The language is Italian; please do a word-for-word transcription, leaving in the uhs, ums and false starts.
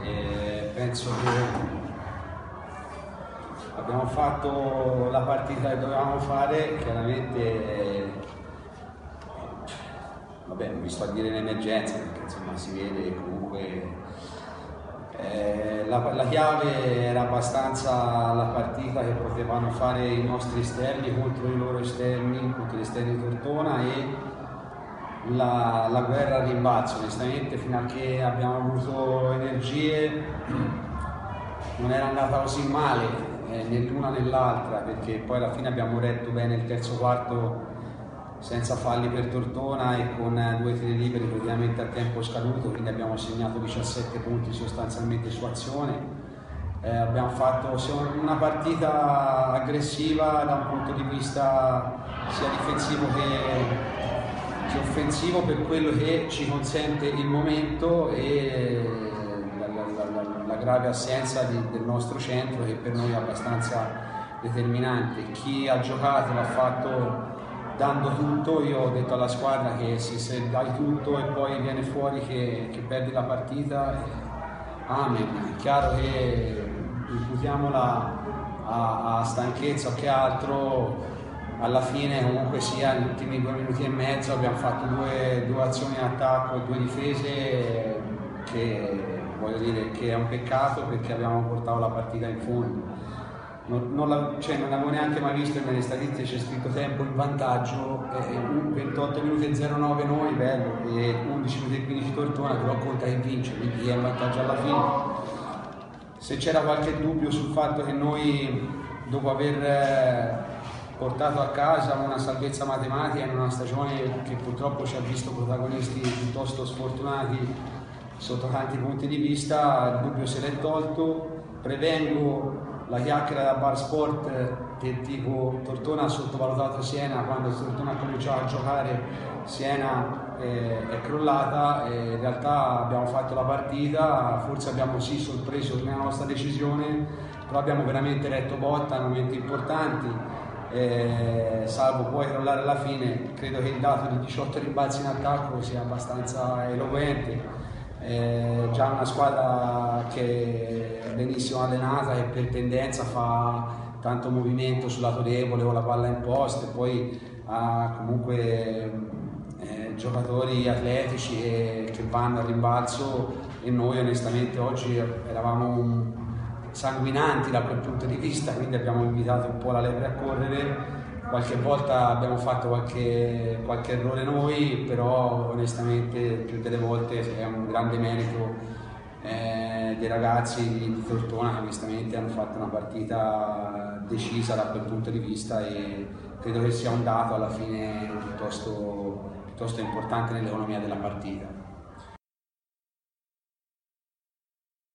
e penso che abbiamo fatto la partita che dovevamo fare. Chiaramente, vabbè, non vi sto a dire in emergenza perché insomma si vede comunque. Eh, la, la chiave era abbastanza la partita che potevano fare i nostri esterni contro i loro esterni, contro gli esterni di Tortona, e la, la guerra al rimbalzo. Onestamente, fino a che abbiamo avuto energie non era andata così male eh, né l'una né l'altra, perché poi alla fine abbiamo retto bene il terzo quarto senza falli per Tortona e con due tiri liberi praticamente a tempo scaduto, quindi abbiamo segnato diciassette punti sostanzialmente su azione. Eh, abbiamo fatto una partita aggressiva da un punto di vista sia difensivo che, che offensivo, per quello che ci consente il momento e la, la, la, la grave assenza di, del nostro centro, che per noi è abbastanza determinante. Chi ha giocato l'ha fatto dando tutto. Io ho detto alla squadra che se, se dai tutto e poi viene fuori che, che perdi la partita, eh, amen. È chiaro che imputiamola a, a stanchezza o che altro, alla fine comunque sia negli ultimi due minuti e mezzo abbiamo fatto due, due azioni in attacco e due difese che voglio dire che è un peccato, perché abbiamo portato la partita in fondo. Non, non, la, cioè, non avevo neanche mai visto nelle statistiche, c'è scritto tempo in vantaggio, eh, ventotto minuti e zero nove noi, bello, e undici minuti e quindici Tortona, però conta che vince, quindi è in vantaggio alla fine. Se c'era qualche dubbio sul fatto che noi, dopo aver eh, portato a casa una salvezza matematica in una stagione che purtroppo ci ha visto protagonisti piuttosto sfortunati sotto tanti punti di vista, il dubbio se l'è tolto. Prevengo la chiacchiera da bar sport del tipo Tortona ha sottovalutato Siena. Quando Tortona ha cominciato a giocare Siena eh, è crollata, e in realtà abbiamo fatto la partita, forse abbiamo sì sorpreso nella nostra decisione, però abbiamo veramente retto botta in momenti importanti, eh, salvo poi crollare alla fine. Credo che il dato di diciotto rimbalzi in attacco sia abbastanza eloquente. Eh, già una squadra che è benissimo allenata e per tendenza fa tanto movimento sul lato debole o la palla in post, e poi ha comunque eh, giocatori atletici e, che vanno al rimbalzo, e noi onestamente oggi eravamo un, sanguinanti da quel punto di vista, quindi abbiamo invitato un po' la lepre a correre. Qualche volta abbiamo fatto qualche, qualche errore noi, però onestamente più delle volte è un grande merito eh, dei ragazzi di, di Tortona, che onestamente hanno fatto una partita decisa da quel punto di vista, e credo che sia un dato alla fine piuttosto, piuttosto importante nell'economia della partita.